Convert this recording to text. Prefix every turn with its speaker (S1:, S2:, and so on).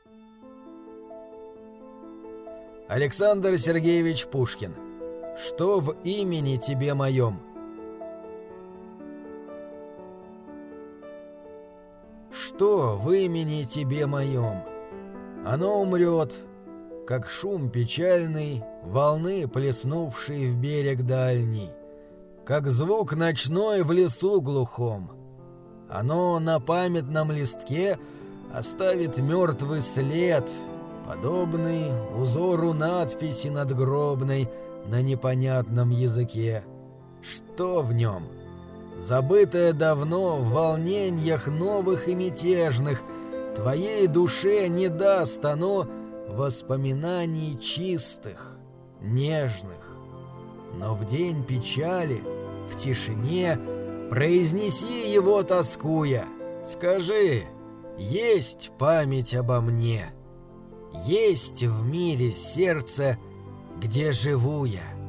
S1: Александр Сергеевич Пушкин. Что в имени тебе моем? Что в имени тебе моем? Оно умрет, как шум печальный волны, плеснувшей в берег дальний, как звук ночной в лесу глухом. Оно на памятном листке оставит мертвый след, подобный узору надписи надгробной на непонятном языке. Что в нем? Забытое давно в волнениях новых и мятежных, твоей душе не даст оно воспоминаний чистых, нежных. Но в день печали, в тишине, произнеси его тоскуя. Скажи: есть память обо мне, есть в мире сердце, где живу я.